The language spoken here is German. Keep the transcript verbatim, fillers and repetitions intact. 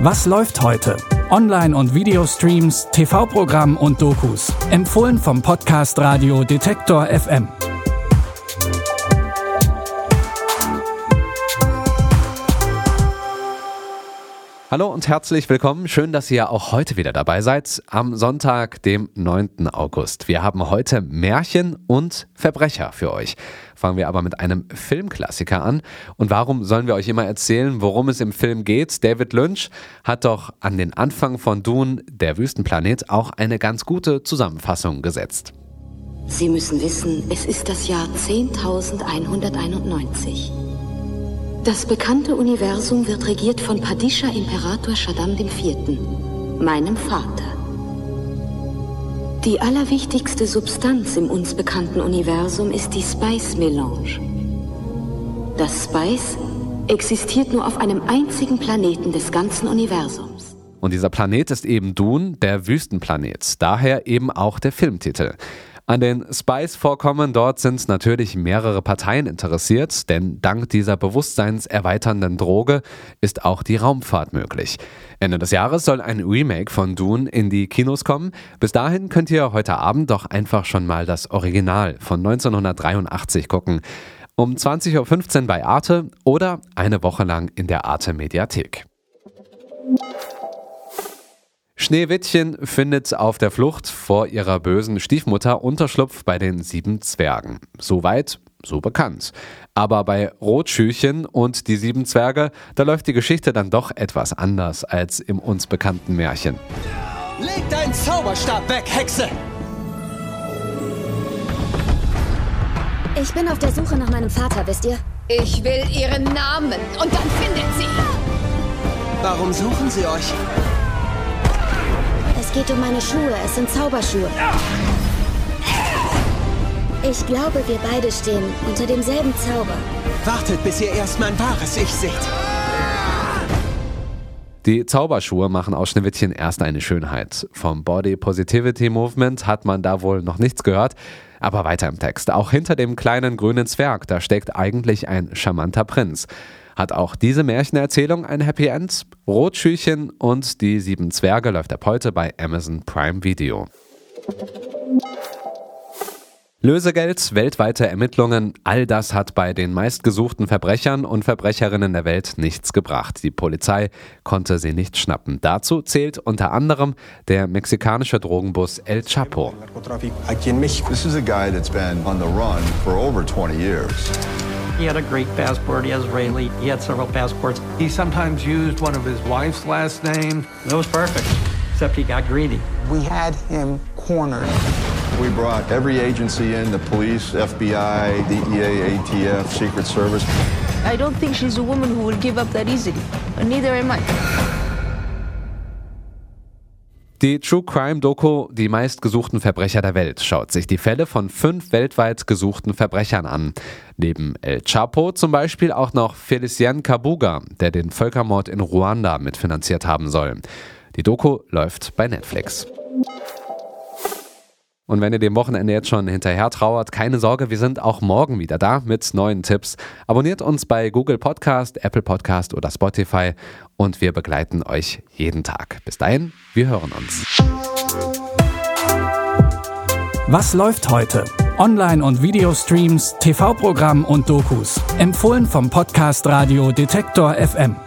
Was läuft heute? Online- und Videostreams, T V-Programm und Dokus. Empfohlen vom Podcast Radio Detektor F M. Hallo und herzlich willkommen. Schön, dass ihr auch heute wieder dabei seid, am Sonntag, dem neunten August. Wir haben heute Märchen und Verbrecher für euch. Fangen wir aber mit einem Filmklassiker an. Und warum sollen wir euch immer erzählen, worum es im Film geht? David Lynch hat doch an den Anfang von Dune, der Wüstenplanet, auch eine ganz gute Zusammenfassung gesetzt. Sie müssen wissen, es ist das Jahr zehntausendeinhunderteinundneunzig. Das bekannte Universum wird regiert von Padischa Imperator Shaddam der Vierte., meinem Vater. Die allerwichtigste Substanz im uns bekannten Universum ist die Spice Melange. Das Spice existiert nur auf einem einzigen Planeten des ganzen Universums. Und dieser Planet ist eben Dune, der Wüstenplanet. Daher eben auch der Filmtitel. An den Spice-Vorkommen dort sind natürlich mehrere Parteien interessiert, denn dank dieser bewusstseinserweiternden Droge ist auch die Raumfahrt möglich. Ende des Jahres soll ein Remake von Dune in die Kinos kommen. Bis dahin könnt ihr heute Abend doch einfach schon mal das Original von neunzehnhundertdreiundachtzig gucken. Um zwanzig Uhr fünfzehn bei Arte oder eine Woche lang in der Arte-Mediathek. Schneewittchen findet auf der Flucht vor ihrer bösen Stiefmutter Unterschlupf bei den sieben Zwergen. Soweit, so bekannt. Aber bei Rotschüchen und die sieben Zwerge, da läuft die Geschichte dann doch etwas anders als im uns bekannten Märchen. Leg deinen Zauberstab weg, Hexe! Ich bin auf der Suche nach meinem Vater, wisst ihr? Ich will ihren Namen und dann findet sie. Warum suchen sie euch? Es geht um meine Schuhe, es sind Zauberschuhe. Ich glaube, wir beide stehen unter demselben Zauber. Wartet, bis ihr erst mein wahres Ich seht. Die Zauberschuhe machen aus Schneewittchen erst eine Schönheit. Vom Body Positivity Movement hat man da wohl noch nichts gehört. Aber weiter im Text. Auch hinter dem kleinen grünen Zwerg, da steckt eigentlich ein charmanter Prinz. Hat auch diese Märchenerzählung ein Happy End? Rotschüchen und die sieben Zwerge läuft ab heute bei Amazon Prime Video. Lösegeld, weltweite Ermittlungen, all das hat bei den meistgesuchten Verbrechern und Verbrecherinnen der Welt nichts gebracht. Die Polizei konnte sie nicht schnappen. Dazu zählt unter anderem der mexikanische Drogenboss El Chapo. This is a guy that's been on the run for over twenty years. He had a Greek passport, he has Israeli, he had several passports. He sometimes used one of his wife's last names. It was perfect, except he got greedy. We had him cornered. We brought every agency in, the police, F B I, D E A, A T F, Secret Service. I don't think she's a woman who will give up that easily. And neither am I. Die True Crime Doku Die meistgesuchten Verbrecher der Welt schaut sich die Fälle von fünf weltweit gesuchten Verbrechern an. Neben El Chapo zum Beispiel auch noch Felicien Kabuga, der den Völkermord in Ruanda mitfinanziert haben soll. Die Doku läuft bei Netflix. Und wenn ihr dem Wochenende jetzt schon hinterher trauert, keine Sorge, wir sind auch morgen wieder da mit neuen Tipps. Abonniert uns bei Google Podcast, Apple Podcast oder Spotify und wir begleiten euch jeden Tag. Bis dahin, wir hören uns. Was läuft heute? Online- und Videostreams, T V-Programm und Dokus. Empfohlen vom Podcast Radio Detektor F M.